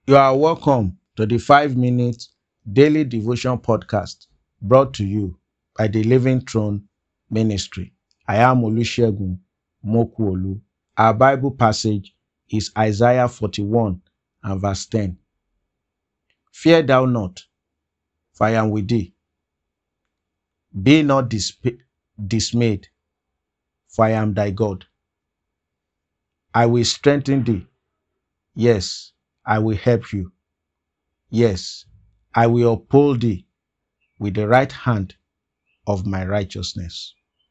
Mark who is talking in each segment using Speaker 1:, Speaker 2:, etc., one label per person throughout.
Speaker 1: You are welcome to the 5 minute daily devotion podcast brought to you by the Living Throne Ministry. I am Olusegun Mokuolu. Our Bible passage is Isaiah 41 and verse 10. Fear thou not, for I am with thee. Be not dismayed, for I am thy God. I will strengthen thee. Yes, I will help you. Yes, I will uphold thee with the right hand of my righteousness.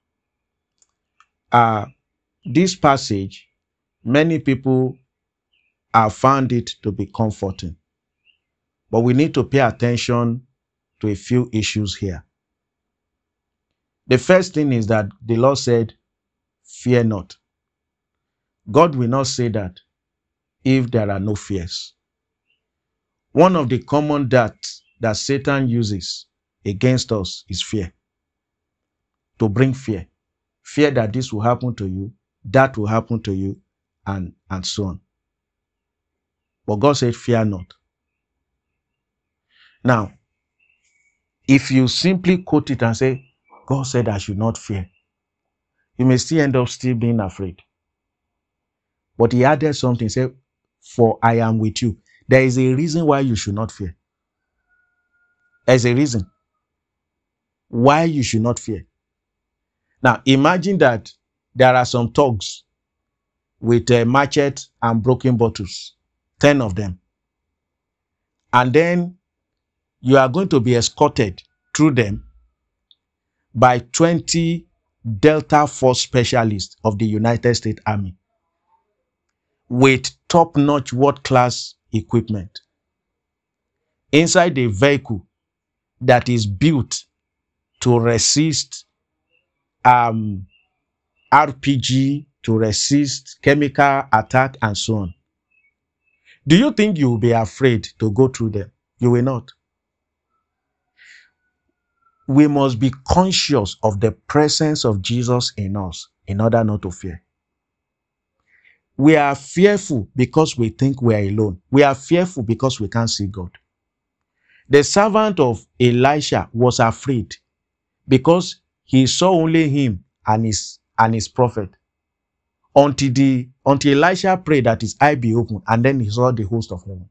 Speaker 1: This passage, many people have found it to be comforting, but we need to pay attention to a few issues here. The first thing is that the Lord said, fear not. God will not say that if there are no fears. One of the common darts that Satan uses against us is fear. To bring fear. Fear that this will happen to you, that will happen to you, and so on. But God said, fear not. Now, if you simply quote it and say, God said I should not fear, you may still end up still being afraid. But he added something, said, for I am with you. There is a reason why you should not fear. There's a reason why you should not fear. Now, imagine that there are some thugs with a machete and broken bottles, 10 of them. And then you are going to be escorted through them by 20 Delta Force specialists of the United States Army with top-notch world-class equipment inside a vehicle that is built to resist RPG, to resist chemical attack, and so on. Do you think you will be afraid to go through them? You will not. We must be conscious of the presence of Jesus in us in order not to fear. We are fearful because we think we are alone. We are fearful because we can't see God. The servant of Elisha was afraid because he saw only him and his prophet. Until Elisha prayed that his eye be open, and then he saw the host of heaven.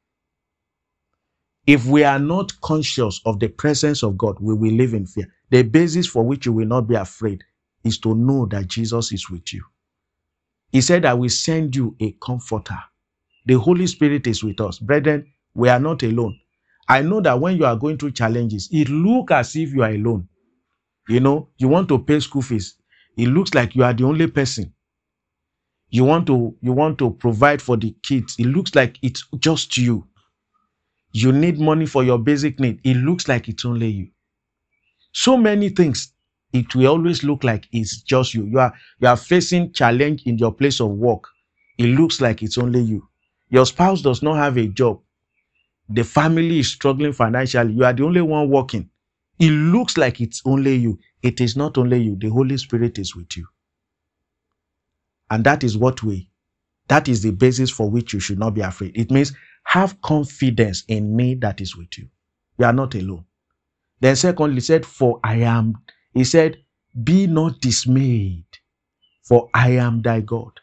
Speaker 1: If we are not conscious of the presence of God, we will live in fear. The basis for which you will not be afraid is to know that Jesus is with you. He said, I will send you a comforter. The Holy Spirit is with us. Brethren, we are not alone. I know that when you are going through challenges, it looks as if you are alone. You know, you want to pay school fees. It looks like you are the only person. You want to provide for the kids. It looks like it's just you. You need money for your basic need. It looks like it's only you. So many things. It will always look like it's just you. You are facing challenge in your place of work. It looks like it's only you. Your spouse does not have a job. The family is struggling financially. You are the only one working. It looks like it's only you. It is not only you. The Holy Spirit is with you. And that is the basis for which you should not be afraid. It means have confidence in me that is with you. You are not alone. Then secondly, he said, be not dismayed, for I am thy God.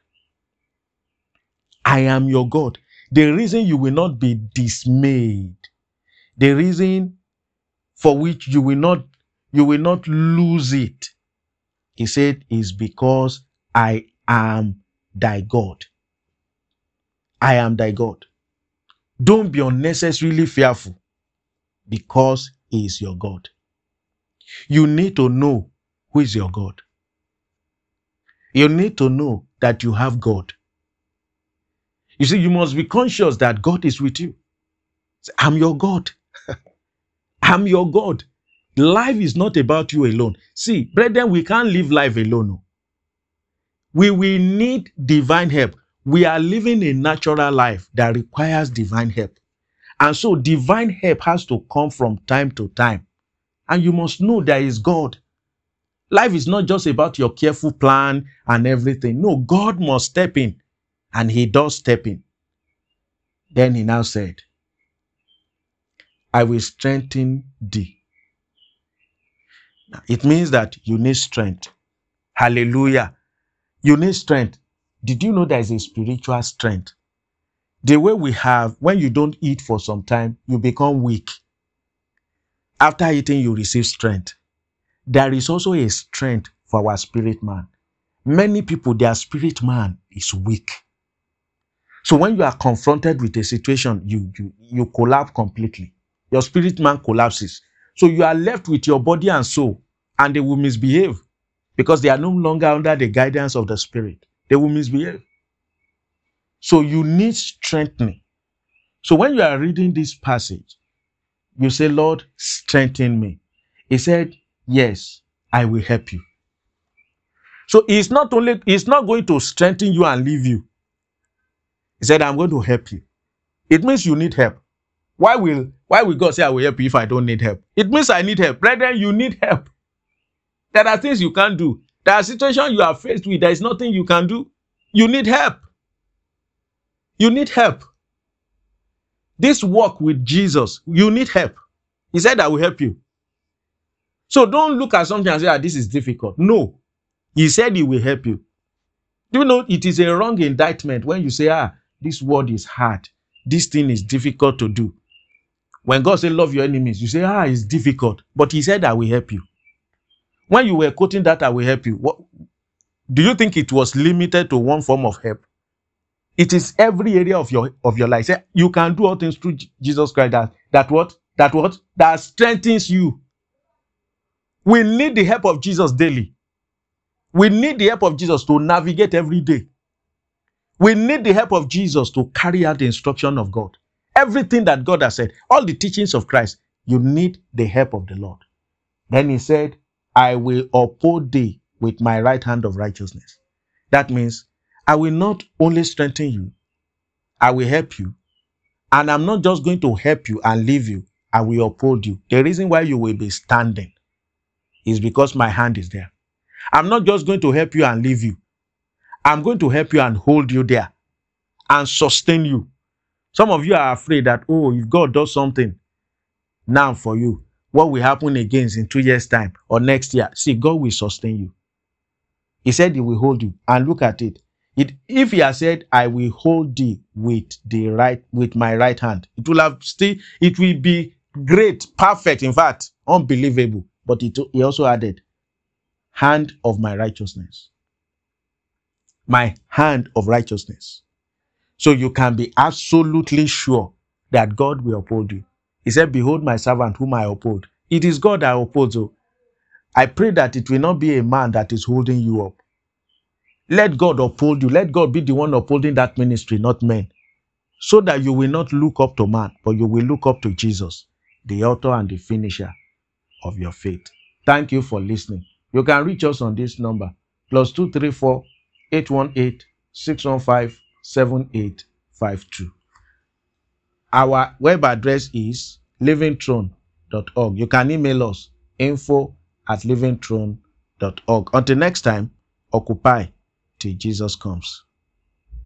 Speaker 1: I am your God. The reason you will not be dismayed, the reason for which you will not lose it, he said, is because I am thy God. I am thy God. Don't be unnecessarily fearful because he is your God. You need to know who is your God. You need to know that you have God. You see, you must be conscious that God is with you. I'm your God. I'm your God. Life is not about you alone. See, brethren, we can't live life alone. We will need divine help. We are living a natural life that requires divine help. And so divine help has to come from time to time. And you must know there is God. Life is not just about your careful plan and everything. No, God must step in. And he does step in. Then he now said, I will strengthen thee. Now, it means that you need strength. Hallelujah. You need strength. Did you know there is a spiritual strength? The way we have, when you don't eat for some time, you become weak. After eating, you receive strength. There is also a strength for our spirit man. Many people, their spirit man is weak. So when you are confronted with a situation, you collapse completely. Your spirit man collapses. So you are left with your body and soul, and they will misbehave because they are no longer under the guidance of the spirit. They will misbehave. So you need strengthening. So when you are reading this passage, you say, Lord, strengthen me. He said, yes, I will help you. So he's not going to strengthen you and leave you. He said, I'm going to help you. It means you need help. Why will God say I will help you if I don't need help? It means I need help. Brethren, you need help. There are things you can't do. There are situations you are faced with. There is nothing you can do. You need help. You need help. This walk with Jesus, you need help. He said, I will help you. So don't look at something and say, this is difficult. No. He said he will help you. Do you know it is a wrong indictment when you say, this word is hard. This thing is difficult to do. When God said, love your enemies, you say, it's difficult. But he said, I will help you. When you were quoting that, I will help you, do you think it was limited to one form of help? It is every area of your life. Say, you can do all things through Jesus Christ that strengthens you. We need the help of Jesus daily. We need the help of Jesus to navigate every day. We need the help of Jesus to carry out the instruction of God. Everything that God has said, all the teachings of Christ, you need the help of the Lord. Then he said, I will uphold thee with my right hand of righteousness. That means I will not only strengthen you, I will help you. And I'm not just going to help you and leave you, I will uphold you. The reason why you will be standing is because my hand is there. I'm not just going to help you and leave you. I'm going to help you and hold you there and sustain you. Some of you are afraid that, if God does something now for you, what will happen again in 2 years' time or next year? See, God will sustain you. He said he will hold you. And look at it. If he has said, I will hold thee with my right hand, it will be great, perfect, in fact, unbelievable. But he also added, hand of my righteousness. My hand of righteousness. So you can be absolutely sure that God will uphold you. He said, behold my servant whom I uphold. It is God that upholds you. I pray that it will not be a man that is holding you up. Let God uphold you. Let God be the one upholding that ministry, not men. So that you will not look up to man, but you will look up to Jesus, the author and the finisher of your faith. Thank you for listening. You can reach us on this number, +234 818 615 7852. Our web address is livingthrone.org. You can email us info@livingthrone.org. Until next time, occupy till Jesus comes.